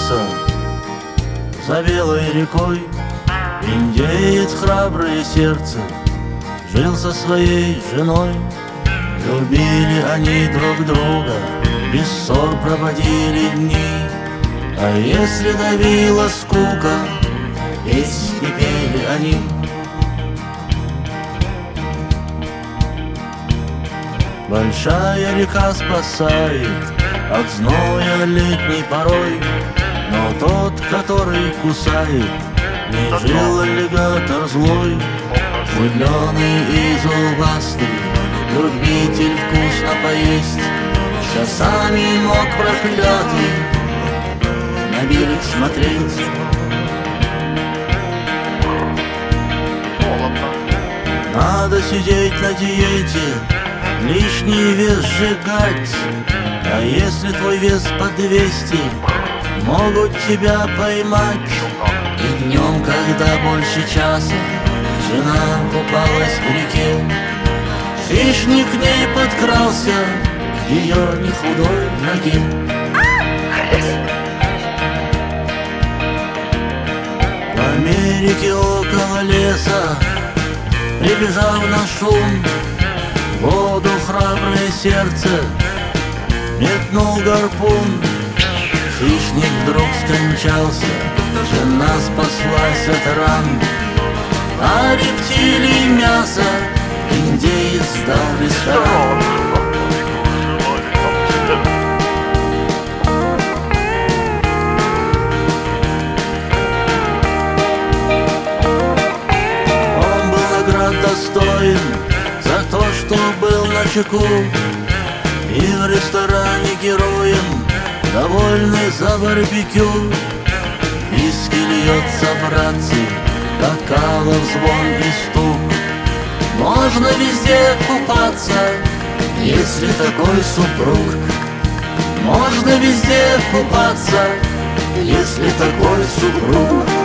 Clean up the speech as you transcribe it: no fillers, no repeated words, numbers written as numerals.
сердца за белой рекой. Индеец храброе сердце жил со своей женой. Любили они друг друга, без ссор проводили дни. А если давила скука, песни пели они. Большая река спасает от зноя летней порой, но тот, который кусает, не жил аллигатор злой. Зеленый и зубастый, любитель вкусно поесть, часами мог проклятый на берег смотреть. Надо сидеть на диете, лишний вес сжигать. А если твой вес по 200, могут тебя поймать. И днем, когда больше часа, жена купалась в реке, хищник к ней подкрался к ее нехудой ноге. В Америке около леса, прибежав на шум, в воду храброе сердце метнул гарпун. Хищник вдруг скончался, жена спаслась от ран, а рептилий мясо индеец сдал в ресторан. Он был наград достоин за то, что был начеку, и в ресторане героем, довольный за барбекю. Виски льется, братцы, бокалов звон и стук. Можно везде купаться, если такой супруг. Можно везде купаться, если такой супруг.